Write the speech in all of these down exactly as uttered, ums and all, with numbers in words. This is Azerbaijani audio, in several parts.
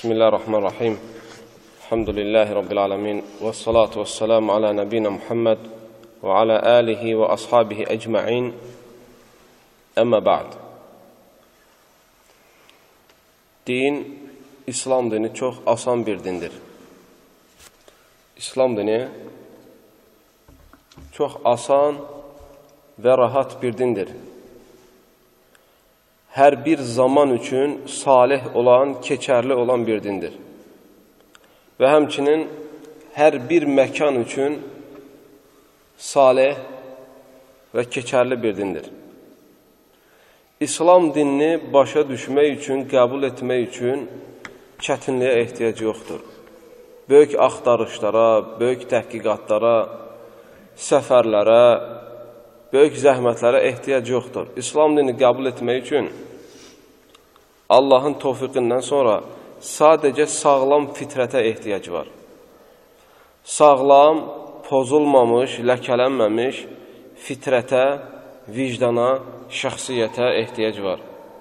Bismillahirrahmanirrahim. Elhamdülillahi Rabbil alemin. Və salatu və selamu ala nəbina Muhammed və ala alihi və ashabihi ecma'in. Əmmə ba'd. Din, İslam dini çox asan bir dindir. İslam dini çox asan və rahat bir dindir. Hər bir zaman üçün salih olan, keçərli olan bir dindir. Və həmçinin hər bir məkan üçün salih və keçərli bir dindir. İslam dinini başa düşmək üçün, qəbul etmək üçün çətinliyə ehtiyac yoxdur. Böyük axtarışlara, böyük təhqiqatlara, səfərlərə, böyük zəhmətlərə ehtiyac yoxdur. İslam dini qəbul etmək üçün Allahın tövfiqindən sonra sadəcə sağlam fitrətə ehtiyac var. Sağlam, pozulmamış, ləkələnməmiş fitrətə, vicdana, şəxsiyyətə ehtiyac var.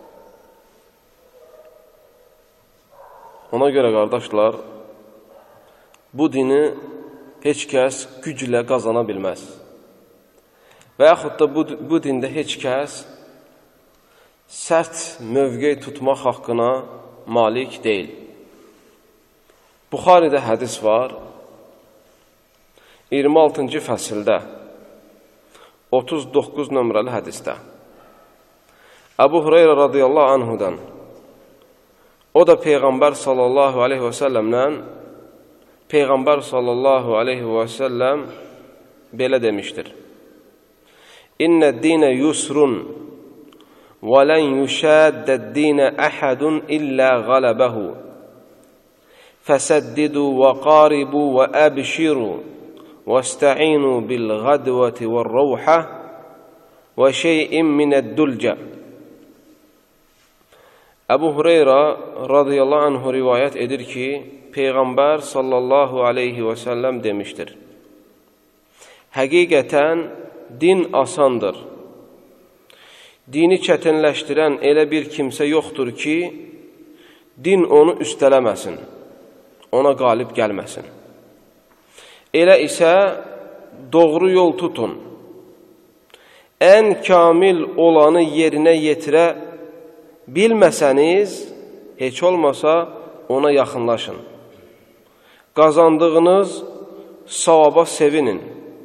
Ona görə, qardaşlar, bu dini heç kəs güclə qazana bilməz. Və yaxud da bu, bu dində heç kəs sərt mövqe tutmaq haqqına malik deyil. Buxaridə hədis var, iyirmi altıncı fəsildə, otuz doqquz nömrəli hədisdə. Əbu Hüreyrə radiyallahu anhudan, o da Peyğəmbər sallallahu aleyhi və səlləmlə, Peyğəmbər sallallahu aleyhi və səlləm belə demişdir. İnnə dinə yusrun və lən yüşəddəd dinə əhədun illə qələbəhu fəsəddidu və qaribu və əbşiru və istəinu bil qadvəti və rəvhə və şeyin minəd-dülcə. Əbu Hüreyrə radiyallahu anhu rivayət edir ki, Peyğəmbər sallallahu aleyhi və səlləm demişdir. Həqiqətən din asandır. Dini çətinləşdirən elə bir kimsə yoxdur ki, din onu üstələməsin, ona qalib gəlməsin. Elə isə doğru yol tutun. Ən kamil olanı yerinə yetirə bilməsəniz, heç olmasa ona yaxınlaşın. Qazandığınız savaba sevinin.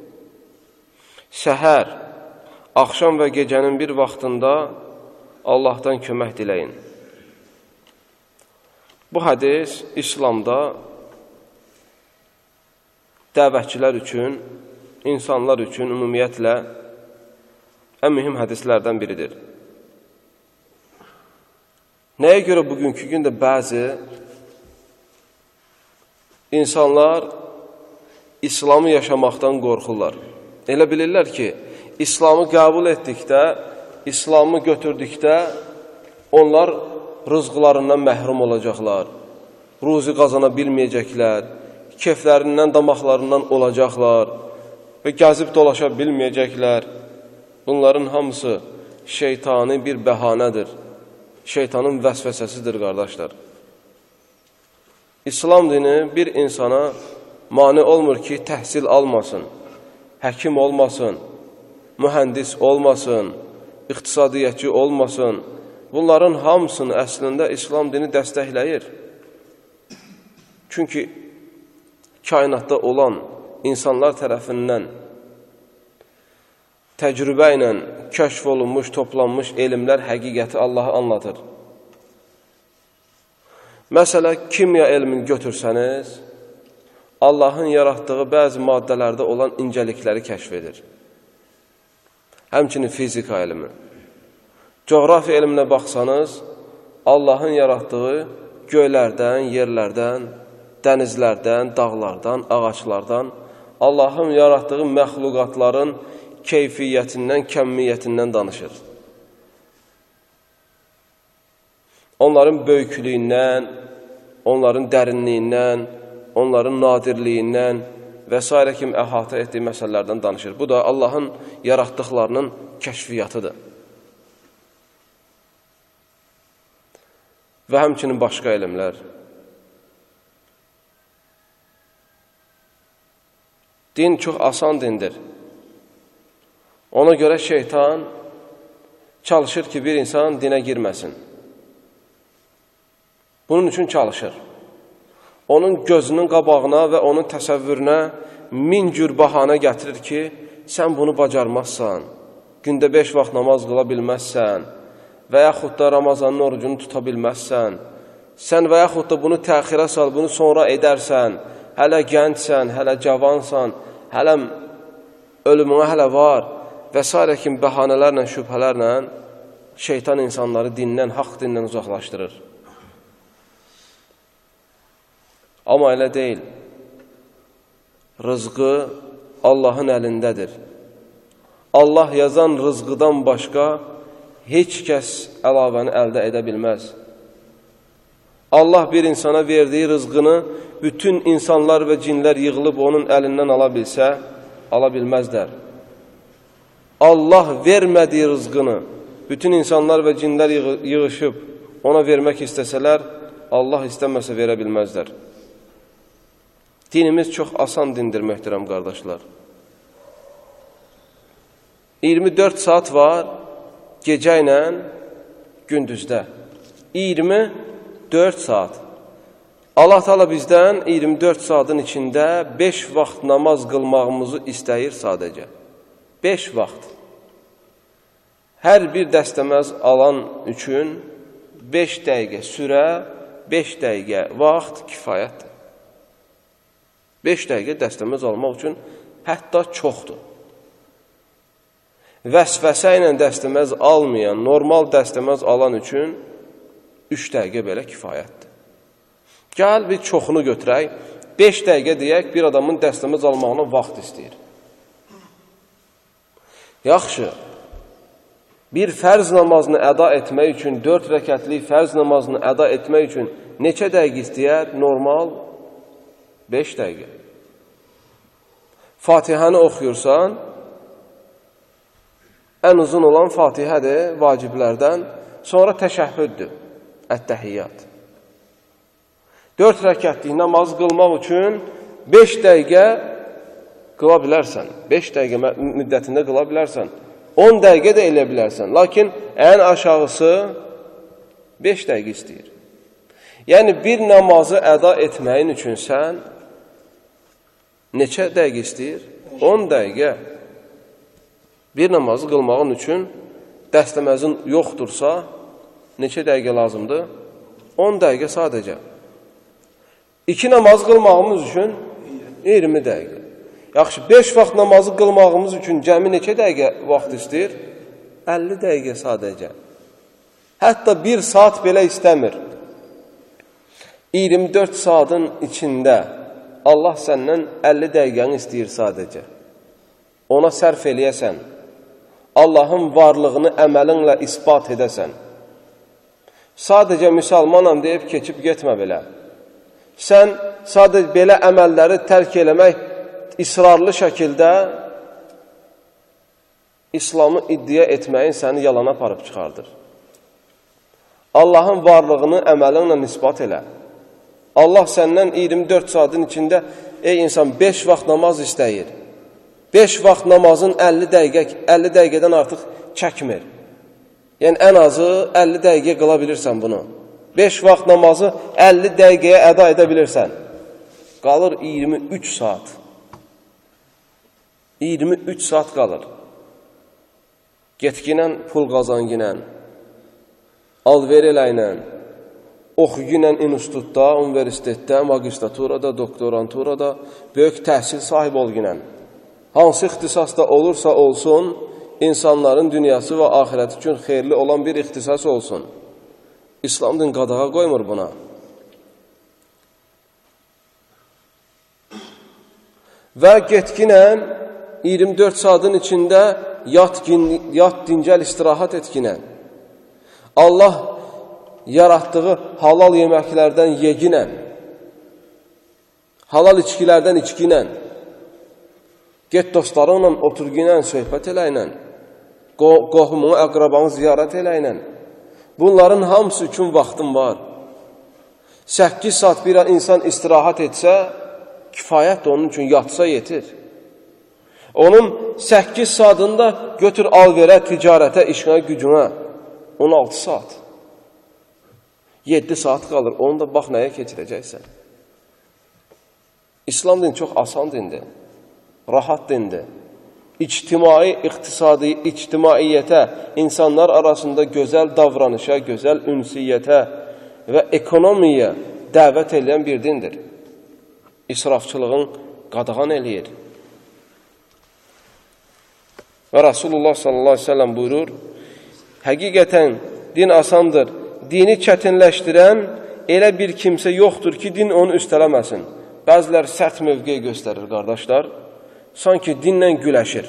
Səhər, axşam və gecənin bir vaxtında Allahdan kömək diləyin. Bu hədis İslamda dəvətçilər üçün, insanlar üçün ümumiyyətlə ən mühüm hədislərdən biridir. Nəyə görə bugünkü gündə bəzi insanlar İslamı yaşamaqdan qorxurlar? Elə bilirlər ki, İslamı qəbul etdikdə, İslamı götürdükdə onlar rızqlarından məhrum olacaqlar, ruzi qazana bilməyəcəklər, keyflərindən, damaqlarından olacaqlar və gəzib dolaşa bilməyəcəklər. Bunların hamısı şeytani bir bəhanədir, şeytanın vəsvəsəsidir, qardaşlar. İslam dini bir insana mane olmur ki, təhsil almasın, həkim olmasın, mühəndis olmasın, iqtisadiyyatçı olmasın. Bunların hamısını əslində İslam dini dəstəkləyir. Çünki kainatda olan insanlar tərəfindən təcrübə ilə kəşf olunmuş, toplanmış elmlər həqiqəti Allahı anlatır. Məsələ, kimya elmini götürsəniz, Allahın yaratdığı bəzi maddələrdə olan incəlikləri kəşf edir. Həmçinin fizika elmi. Coğrafiya elminə baxsanız, Allahın yaratdığı göylərdən, yerlərdən, dənizlərdən, dağlardan, ağaçlardan, Allahın yaratdığı məxluqatların keyfiyyətindən, kəmmiyyətindən danışır. Onların böyüklüyündən, onların dərinliyindən, onların nadirliyindən və s. kimi əhatə etdiyi məsələlərdən danışır. Bu da Allahın yaratdıqlarının kəşfiyyatıdır. Və həmçinin başqa elmlər. Din çox asan dindir. Ona görə şeytan çalışır ki, bir insan dinə girməsin. Bunun üçün çalışır. Onun gözünün qabağına və onun təsəvvürünə min cür bahanə gətirir ki, sən bunu bacarmazsan, gündə beş vaxt namaz qıla bilməzsən və yaxud da Ramazanın orucunu tuta bilməzsən, sən və yaxud da bunu təxirə sal, bunu sonra edərsən, hələ gəncsən, hələ cavansan, hələ ölümünə hələ var və s. kimi bəhanələrlə, şübhələrlə şeytan insanları dindən, haqq dindən uzaqlaşdırır. Amma elə deyil. Rızqı Allahın əlindədir. Allah yazan rızqıdan başqa heç kəs əlavəni əldə edə bilməz. Allah bir insana verdiyi rızqını bütün insanlar və cinlər yığılıb onun əlindən ala bilsə, ala bilməzlər. Allah vermədiyi rızqını bütün insanlar və cinlər yığışıb ona vermək istəsələr, Allah istəməsə verə bilməzlər. Dinimiz çox asan dindir, möhtərəm qardaşlar. iyirmi dörd saat var gecə ilə gündüzdə. iyirmi dörd saat. Allah Teala bizdən iyirmi dörd saatın içində beş vaxt namaz qılmağımızı istəyir sadəcə. beş vaxt. Hər bir dəstəməz alan üçün beş dəqiqə sürə, beş dəqiqə vaxt kifayətdir. beş dəqiqə dəstəməz almaq üçün hətta çoxdur. Vəsvəsə ilə dəstəməz almayan, normal dəstəməz alan üçün üç dəqiqə belə kifayətdir. Gəl bir çoxunu götürək, beş dəqiqə deyək, bir adamın dəstəməz almağına vaxt istəyir. Yaxşı, bir fərz namazını əda etmək üçün, dörd rəkətlik fərz namazını əda etmək üçün neçə dəqiqə istəyər? Normal beş dəqiqə. Fatihəni oxuyursan, ən uzun olan Fatihədir, vaciblərdən, sonra təşəhhüddür, ət-təhiyyat. Dörd rəkətlik namaz qılmaq üçün beş dəqiqə qıla bilərsən, beş dəqiqə müddətində qıla bilərsən, on dəqiqə də elə bilərsən, lakin ən aşağısı beş dəqiqə istəyir. Yəni, bir namazı əda etməyin üçün sən neçə dəqiqə istəyir? on dəqiqə. Bir namazı qılmağın üçün dəstəməzin yoxdursa, neçə dəqiqə lazımdır? on dəqiqə sadəcə. İki namaz qılmağımız üçün iyirmi dəqiqə. Yaxşı, beş vaxt namazı qılmağımız üçün cəmi neçə dəqiqə vaxt istəyir? əlli dəqiqə sadəcə. Hətta bir saat belə istəmir. iyirmi dörd saatın içində Allah səndən əlli dəqiqəni istəyir sadəcə. Ona sərf eləyəsən, Allahın varlığını əməlinlə ispat edəsən. Sadəcə müsəlmanam deyib keçib getmə belə. Sən sadəcə belə əməlləri tərk eləmək israrlı şəkildə İslamı iddia etməyin səni yalana aparıb çıxardır. Allahın varlığını əməlinlə ispat elə. Allah səndən iyirmi dörd saatin içində, ey insan, beş vaxt namaz istəyir. beş vaxt namazın əlli dəqiqə, əlli dəqiqədən artıq çəkmir. Yəni, ən azı əlli dəqiqə qıla bilirsən bunu. beş vaxt namazı əlli dəqiqəyə əda edə bilirsən. Qalır iyirmi üç saat. iyirmi üç saat qalır. Getginən pul qazanginən, alver eləyinən, oxuginən institutda, universitetdə, magistraturada, doktoranturada, böyük təhsil sahib olginən. Hansı ixtisasda olursa olsun, insanların dünyası və axirəti üçün xeyirli olan bir ixtisas olsun. İslam din qadağa qoymur buna. Və getginən iyirmi dörd saatın içində yat, yat dincəl istirahat etginən. Allah yaratdığı halal yeməklərdən yeginən, halal içkilərdən içginən, get dostlarınla oturginən, söhbət eləyinən, qohumunu, əqrabanı ziyarət eləyinən. Bunların hamısı üçün vaxtın var. səkkiz saat bir insan istirahat etsə, kifayət onun üçün yatsa yetir. Onun səkkiz saatında götür al-verə, ticarətə, işinə, gücünə. on altı saat. yeddi saat qalır. Onu da bax nəyə keçirəcəksən. İslam dini çox asan dindir. Rahat dindir. İctimai, iqtisadi, ictimaiyyətə, insanlar arasında gözəl davranışa, gözəl ünsiyyətə və ekonomiyə dəvət edən bir dindir. İsrafçılığın qadağan eləyir. Və Rasulullah sallallahu aleyhi ve sellem buyurur, həqiqətən din asandır. Dini çətinləşdirən elə bir kimsə yoxdur ki, din onu üstələməsin. Bəzilər sərt mövqe göstərir, qardaşlar. Sanki dinlə güləşir.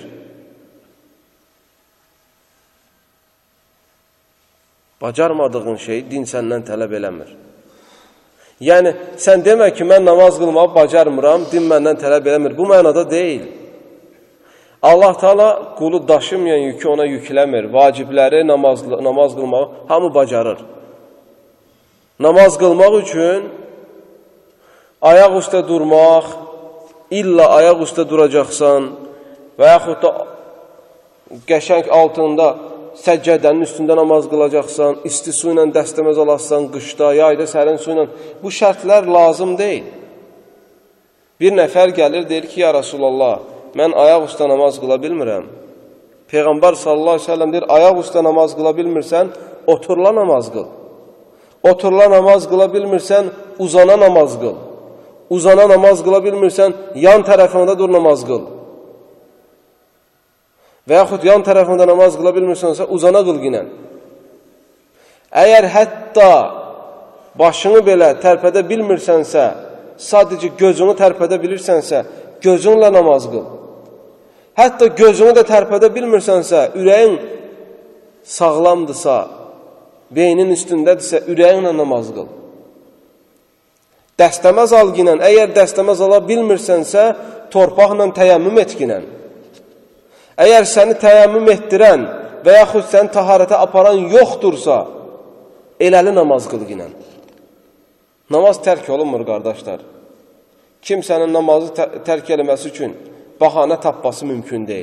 Bacarmadığın şey din səndən tələb eləmir. Yəni, sən demə ki, mən namaz qılmağı bacarmıram, din məndən tələb eləmir. Bu mənada deyil. Allah Teala qulu daşımayan yükü ona yükləmir. Vacibləri, namaz, namaz qılmağı hamı bacarır. Namaz qılmaq üçün ayaq üstə durmaq, illa ayaq üstə duracaqsan və yaxud da qəşəng altında səccədənin üstündə namaz qılacaqsan, isti su ilə dəstəməz alassan, qışda, yayda sərin su ilə. Bu şərtlər lazım deyil. Bir nəfər gəlir, deyir ki, ya Rasulallah, mən ayaq üstə namaz qıla bilmirəm. Peyğəmbər sallallahu aleyhi ve sellem deyir, ayaq üstə namaz qıla bilmirsən, oturla namaz qıl. Oturla namaz qıla bilmirsən, uzana namaz qıl. Uzana namaz qıla bilmirsən, yan tərəfində dur namaz qıl. Və yaxud yan tərəfində namaz qıla bilmirsənsə, uzana qıl ginən. Əgər hətta başını belə tərpədə bilmirsənsə, sadəcə gözünü tərpədə bilirsənsə, gözünlə namaz qıl. Hətta gözünü də tərpədə bilmirsənsə, ürəyin sağlamdırsa, beynin üstündədirsə, ürəyinlə namaz qıl. Dəstəməz al ginən, əgər dəstəməz ala bilmirsənsə, torpaqla təyəmmüm et ginən. Əgər səni təyəmmüm etdirən və yaxud səni taharətə aparan yoxdursa, eləli namaz qıl ginən. Namaz tərk olunmur, qardaşlar. Kimsənin namazı tərk eləməsi üçün bəhanə tapması mümkün deyil.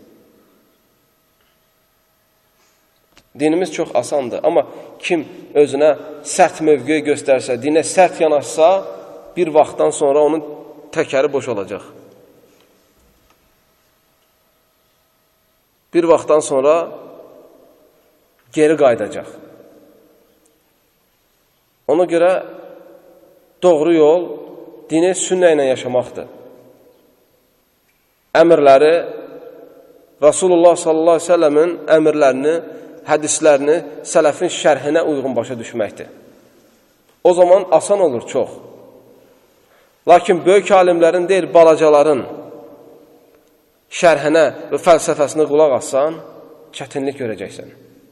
Dinimiz çox asandır, amma kim özünə sərt mövqe göstərsə, dinə sərt yanaşsa, bir vaxtdan sonra onun təkəri boş olacaq. Bir vaxtdan sonra geri qaydacaq. Ona görə doğru yol dini sünnə ilə yaşamaqdır. Əmrləri, Rasulullah sallallahu aleyhi ve sellemin əmrlərini, hədislərini sələfin şərhinə uyğun başa düşməkdir. O zaman asan olur çox. Lakin böyük alimlərin deyil, balacaların şərhinə və fəlsəfəsinə qulaq assan, çətinlik görəcəksən.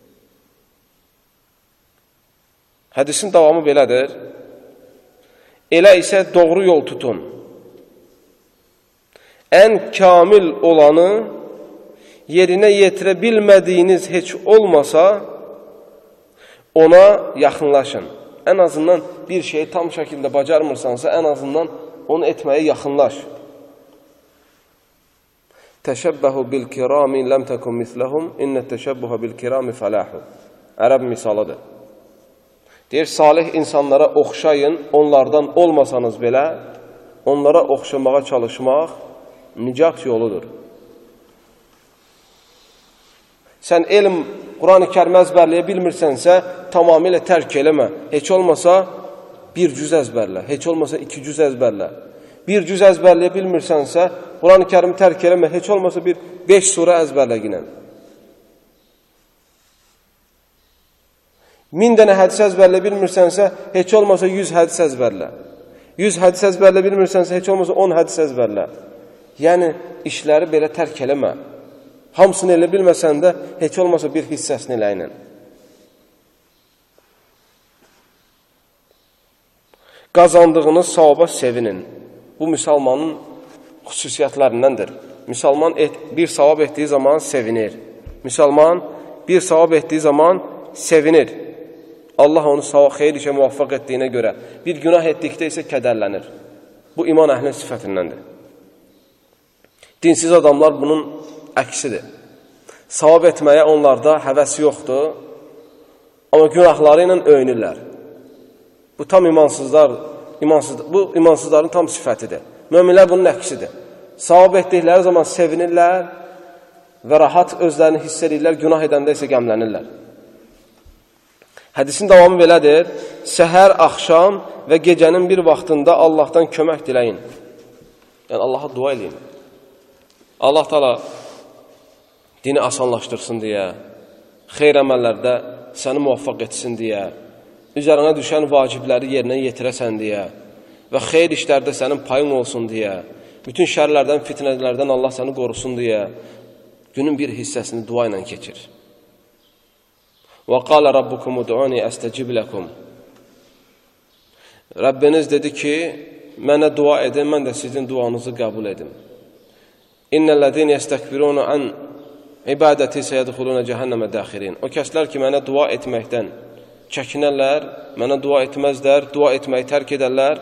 Hədisin davamı belədir. Elə isə doğru yol tutun. Ən kamil olanı yerinə yetirə bilmədiyiniz heç olmasa, ona yaxınlaşın. Ən azından bir şeyi tam şəkildə bacarmırsansa, ən azından onu etməyə yaxınlaş. Təşəbbəhu bil-kirami ləm təkun misləhum, innə təşəbbuha bil-kirami fələhu. Ərəb misalıdır. Deyir, salih insanlara oxşayın, onlardan olmasanız belə, onlara oxşamağa çalışmaq nicat yoludur. Sən elm, Quran-ı Kərim əzbərləyə bilmirsənsə, tamamilə tərk eləmə. Heç olmasa bir cüz əzbərlə, heç olmasa iki cüz əzbərlə. Bir cüz əzbərləyə bilmirsənsə, Quran-ı Kərimi tərk eləmə, heç olmasa bir beş surə əzbərlə ginən. Min dənə hədis əzbərlə bilmirsənsə, heç olmasa yüz hədis əzbərlə. Yüz hədis əzbərlə bilmirsənsə, heç olmasa on hədis əzbərlə. Yəni, işləri belə tərk eləmə. Hamısını elə bilməsən də, heç olmasa bir hissəsini elə ilə. Qazandığınız savaba sevinin. Bu, müsəlmanın xüsusiyyətlərindəndir. Müsəlman et, bir savab etdiyi zaman sevinir. Müsəlman bir savab etdiyi zaman sevinir. Allah onu savab, xeyir işə muvaffaq etdiyinə görə. Bir günah etdikdə isə kədərlənir. Bu, iman əhlinin sifətindəndir. Dinsiz adamlar bunun əksidir. Savab etməyə onlarda həvəs yoxdur, amma günahları ilə öyünürlər. Bu tam imansızlar, imansız, bu imansızların tam sifətidir. Möminlər bunun əksidir. Savab etdikləri zaman sevinirlər və rahat özlərini hiss edirlər, günah edəndə isə qəmlənirlər. Hədisin davamı belədir: səhər, axşam və gecənin bir vaxtında Allahdan kömək diləyin. Yəni Allaha dua edin. Allah Teala dini asanlaşdırsın deyə, xeyr əməllərdə səni muvaffaq etsin deyə, üzərinə düşən vacibləri yerinə yetirəsən deyə və xeyr işlərdə sənin payın olsun deyə, bütün şərlərdən, fitnələrdən Allah səni qorusun deyə günün bir hissəsini dua ilə keçir. وَقَالَ رَبُّكُمُ دُعُونِي أَسْتَجِبْ لَكُمْ Rəbbiniz dedi ki, mənə dua edin, mən də sizin duanızı qəbul edim. İnnellezîne yestekbirûne an ibadeti seyedhulûne cehenneme dâhirîn. O kəslər ki, mənə dua etməkdən çəkinərlər, mənə dua etməzlər, dua etməyi tərk edərlər,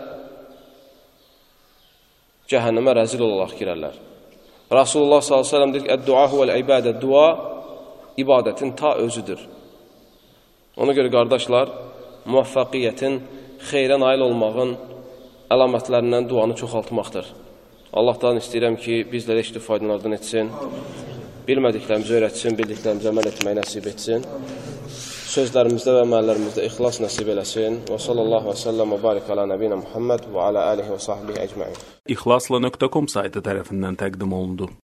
cəhənnəmə rəzil olaraq girərlər. Rasulullah sallallahu əleyhi və səlləm deyir ki, "Ed-du'a huvel-ibadə." Dua ibadətin ta özüdür. Ona görə qardaşlar, muvaffaqiyyətin, xeyrə nail olmağın əlamətlərindən duanı çoxaltmaqdır. Allahdan istəyirəm ki, bizləri eşitib faydalardan etsin, bilmədiklərimizi öyrətsin, bildiklərimizi əməl etməyi nəsib etsin, sözlərimizdə və əməllərimizdə ixlas nəsib eləsin. Və sallallahu və səlləm və barik alə nəbiyyə Muhammed və alə alihi və sahbihi əcməin. İxlasla nöqtə com saytı tərəfindən təqdim olundu.